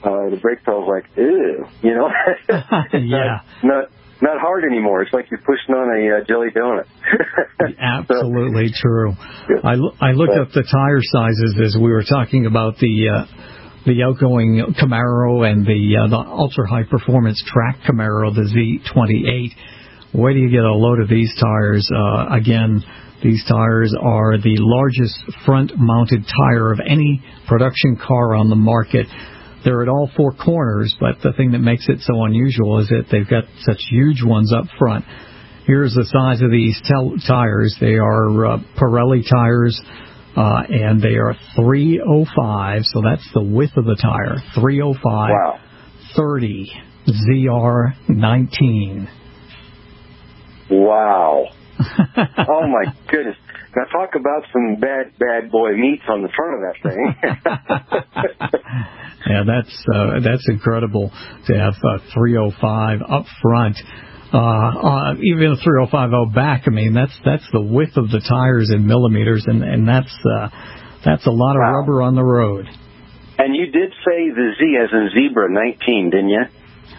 uh, the brake pedal's like, ew, you know? Yeah. Not, not not hard anymore. It's like you're pushing on a uh, jelly donut. Absolutely so, true. I, I looked up the tire sizes as we were talking about the uh, the outgoing Camaro and the uh, the ultra high performance track Camaro, the Z twenty-eight. Where do you get a load of these tires? Uh, again, these tires are the largest front mounted tire of any production car on the market. They're at all four corners, but the thing that makes it so unusual is that they've got such huge ones up front. Here's the size of these tel- tires. They are uh, Pirelli tires, uh, and they are three oh five, so that's the width of the tire. three oh five, wow. thirty, Z R nineteen. Wow. Oh, my goodness. Now, talk about some bad, bad boy meats on the front of that thing. Yeah, that's uh, that's incredible to have uh, three oh five up front. Uh, uh, even a three oh five out back, I mean, that's that's the width of the tires in millimeters, and, and that's uh, that's a lot of wow. rubber on the road. And you did say the Z as in zebra nineteen, didn't you?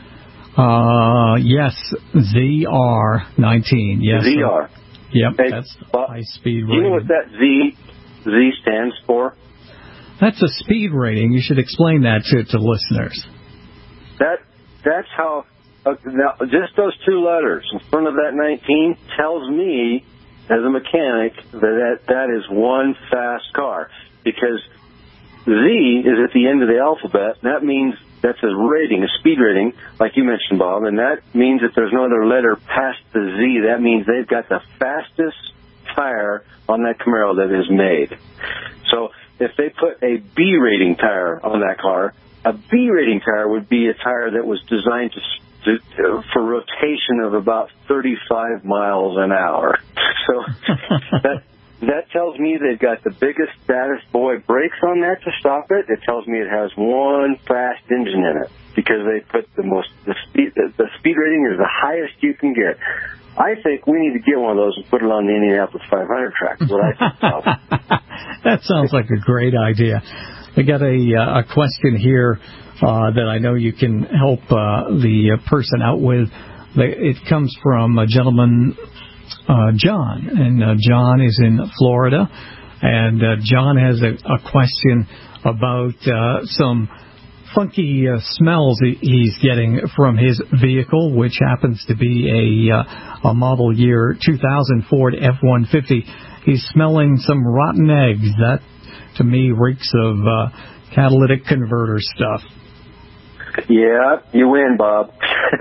Uh, yes, Z R nineteen. Yes, Z R. Yep, hey, that's uh, high speed rating. Do you know what that Z Z stands for? That's a speed rating. You should explain that to, to listeners. That that's how. Uh, now, just those two letters in front of that nineteen tells me, as a mechanic, that that, that is one fast car, because Z is at the end of the alphabet. And that means that's a rating, a speed rating, like you mentioned, Bob, and that means that there's no other letter past the Z. That means they've got the fastest tire on that Camaro that is made. So if they put a B rating tire on that car, a B rating tire would be a tire that was designed to, to, to for rotation of about thirty-five miles an hour. So that that tells me they've got the biggest, baddest boy brakes on that to stop it. It tells me it has one fast engine in it, because they put the most the speed the, the speed rating is the highest you can get. I think we need to get one of those and put it on the Indianapolis five hundred track. What I think. That sounds like a great idea. I got a uh, a question here uh, that I know you can help uh, the person out with. It comes from a gentleman, uh, John, and uh, John is in Florida, and uh, John has a, a question about uh, some funky uh, smells he's getting from his vehicle, which happens to be a, uh, a model year two thousand Ford F one fifty. He's smelling some rotten eggs. That, to me, reeks of uh, catalytic converter stuff. Yeah, you win, Bob.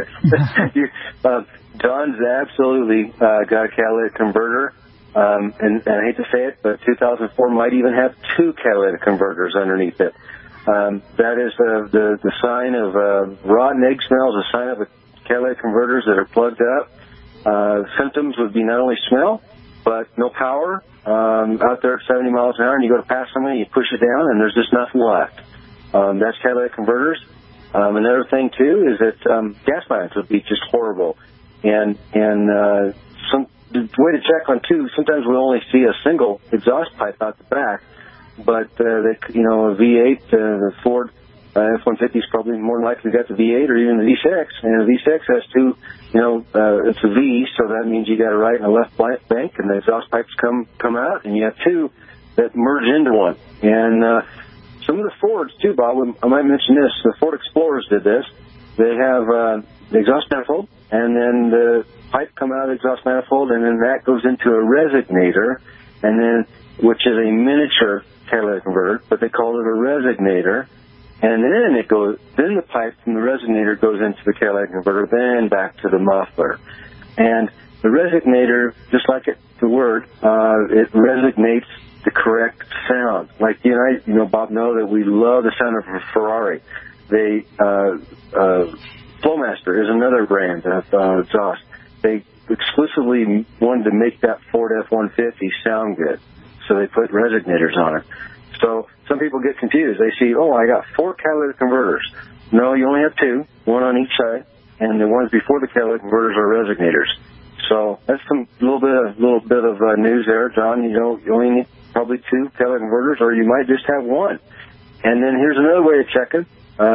you, uh, John's absolutely uh, got a catalytic converter. Um, and, and I hate to say it, but two thousand four might even have two catalytic converters underneath it. Um, that is uh, the the sign of uh, rotten egg smells, a sign of a catalytic converters that are plugged up. Uh, symptoms would be not only smell, but no power. Um, out there at seventy miles an hour, and you go to pass somebody, you push it down, and there's just nothing left. Um, that's catalytic converters. Um, another thing too is that um, gas lines would be just horrible. And and uh, some the way to check on too. Sometimes we only see a single exhaust pipe out the back. But, uh, they, you know, a V eight, uh, the Ford uh, F one fifty is probably more than likely got the V eight or even the V six. And the V six has two, you know, uh, it's a V, so that means you got a right and a left bank, and the exhaust pipes come come out, and you have two that merge into one. And uh, some of the Fords, too, Bob, I might mention this. The Ford Explorers did this. They have uh, the exhaust manifold, and then the pipe come out of the exhaust manifold, and then that goes into a resignator, and then which is a miniature catalytic converter, but they call it a resignator. And then it goes, then the pipe from the resignator goes into the catalytic converter, then back to the muffler. And the resignator, just like it, the word, uh, it resignates the correct sound. Like you and I, you know, Bob, know that we love the sound of a Ferrari. They, uh, uh, Flowmaster is another brand of uh, exhaust. They exclusively wanted to make that Ford F one fifty sound good, so they put resignators on it. So some people get confused. They see, oh, I got four catalytic converters. No, you only have two, one on each side, and the ones before the catalytic converters are resignators. So that's some little bit of little bit of uh, news there, John. You know, you only need probably two catalytic converters, or you might just have one. And then here's another way of checking. Uh,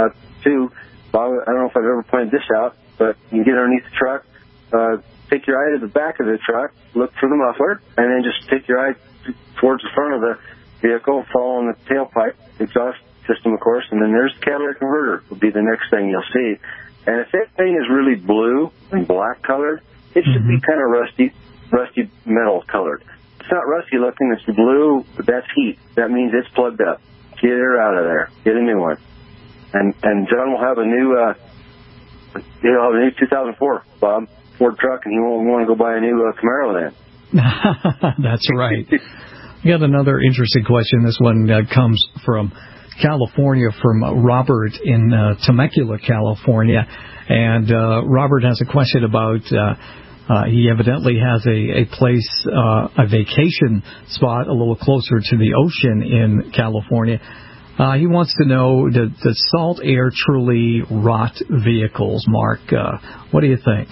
too. I don't know if I've ever pointed this out, but you get underneath the truck, uh, take your eye to the back of the truck, look for the muffler, and then just take your eye towards the front of the vehicle, follow on the tailpipe, exhaust system, of course, and then there's the catalytic converter would be the next thing you'll see. And if that thing is really blue and black colored, it should mm-hmm. be kind of rusty, rusty metal colored. It's not rusty looking, it's blue, but that's heat. That means it's plugged up. Get her out of there. Get a new one. And and John will have a new, uh, he'll have a new two thousand four, Bob, Ford truck, and he won't want to go buy a new uh, Camaro then. That's right. We got another interesting question. This one uh, comes from California, from Robert in uh, Temecula, California. And uh, Robert has a question about, uh, uh, he evidently has a, a place, uh, a vacation spot a little closer to the ocean in California. Uh, he wants to know, does, does salt air truly rot vehicles? Mark, uh, what do you think?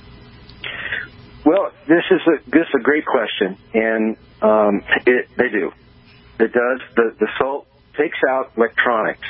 Well, this is a this is a great question, and um, it, they do. It does. The the salt takes out electronics.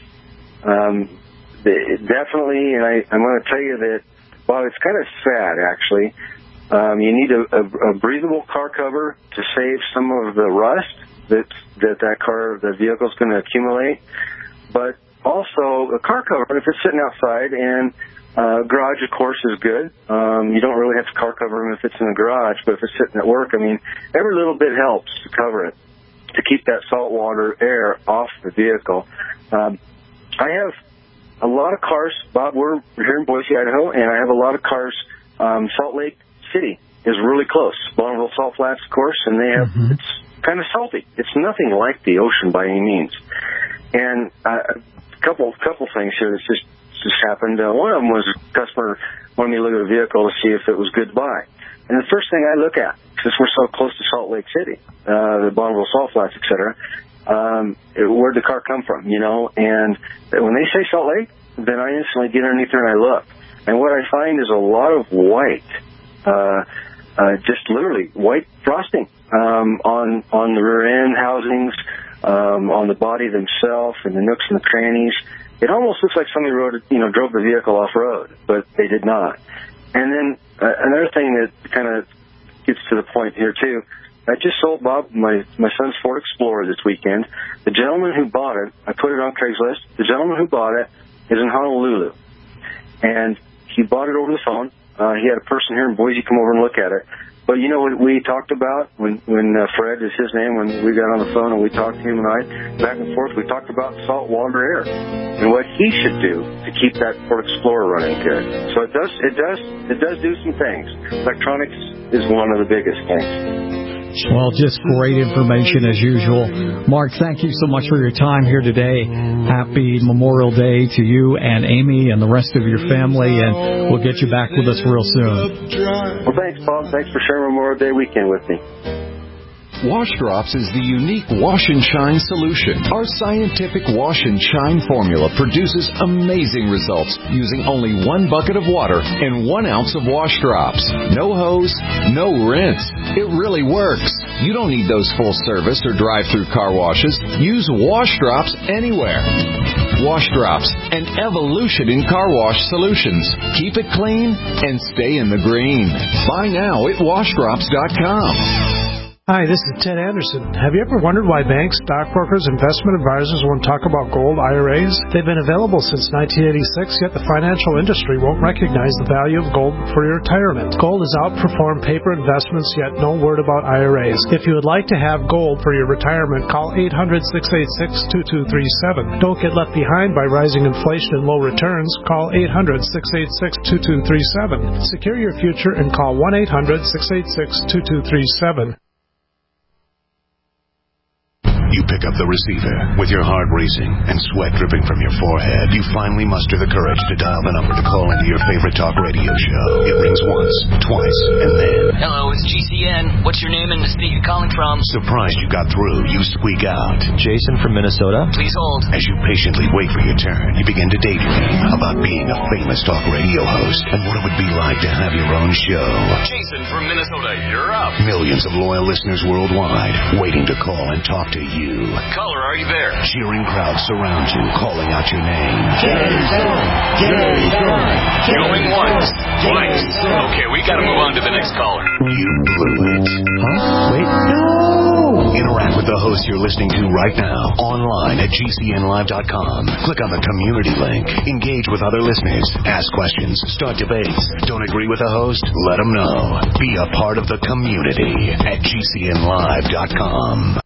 Um, it definitely, and I, I'm going to tell you that. Well, it's kind of sad actually. Um, you need a, a, a breathable car cover to save some of the rust that that that car, the vehicle is going to accumulate. But also a car cover, if it's sitting outside, and uh, garage, of course, is good. Um, you don't really have to car cover them if it's in the garage, but if it's sitting at work, I mean, every little bit helps to cover it, to keep that saltwater air off the vehicle. Um, I have a lot of cars, Bob, we're here in Boise, Idaho, and I have a lot of cars. Um, Salt Lake City is really close. Bonneville Salt Flats, of course, and they have, mm-hmm. it's kind of salty. It's nothing like the ocean by any means. And uh, a couple couple things here that's just, just happened. Uh, one of them was a customer wanted me to look at a vehicle to see if it was good to buy. And the first thing I look at, since we're so close to Salt Lake City, uh, the Bonneville Salt Flats, et cetera, um, where'd the car come from, you know? And when they say Salt Lake, then I instantly get underneath there and I look. And what I find is a lot of white, uh, uh, just literally white frosting um, on on the rear end housings, um, on the body themselves, and the nooks and the crannies. It almost looks like somebody rode, you know, drove the vehicle off road, but they did not. And then uh, another thing that kind of gets to the point here too. I just sold Bob my my son's Ford Explorer this weekend. The gentleman who bought it, I put it on Craigslist. The gentleman who bought it is in Honolulu, and he bought it over the phone. Uh, he had a person here in Boise come over and look at it. But you know what we talked about when when uh, Fred is his name, when we got on the phone and we talked to him and I back and forth. We talked about saltwater air and what he should do to keep that Ford Explorer running good. So it does it does it does do some things. Electronics is one of the biggest things. Well, just great information as usual. Mark, thank you so much for your time here today. Happy Memorial Day to you and Amy and the rest of your family, and we'll get you back with us real soon. Well, thanks, Bob. Thanks for sharing Memorial Day weekend with me. Wash Drops is the unique wash and shine solution. Our scientific wash and shine formula produces amazing results using only one bucket of water and one ounce of wash drops. No hose, no rinse. It really works. You don't need those full service or drive-through car washes. Use Wash Drops anywhere. Wash Drops, an evolution in car wash solutions. Keep it clean and stay in the green. Buy now at wash drops dot com. Hi, this is Ted Anderson. Have you ever wondered why banks, stockbrokers, investment advisors won't talk about gold I R As? They've been available since nineteen eighty-six, yet the financial industry won't recognize the value of gold for your retirement. Gold has outperformed paper investments, yet no word about I R As. If you would like to have gold for your retirement, call eight hundred, six eight six, two two three seven. Don't get left behind by rising inflation and low returns. Call eight hundred, six eight six, two two three seven. Secure your future and call one eight hundred, six eight six, two two three seven. You pick up the receiver. With your heart racing and sweat dripping from your forehead, you finally muster the courage to dial the number to call into your favorite talk radio show. It rings once, twice, and then... Hello, it's G C N. What's your name and the state you're calling from? Surprised you got through, you squeak out. Jason from Minnesota. Please hold. As you patiently wait for your turn, you begin to daydream about being a famous talk radio host and what it would be like to have your own show. Jason from Minnesota, you're up. Millions of loyal listeners worldwide waiting to call and talk to you. you. Caller, are you there? Cheering crowds surround you, calling out your name. Jason! Jason! Going once, twice. Okay, we gotta move on to the next caller. You blew it. Huh? Wait. No! Interact with the host you're listening to right now. Online at G C N live dot com. Click on the community link. Engage with other listeners. Ask questions. Start debates. Don't agree with the host? Let them know. Be a part of the community at G C N live dot com.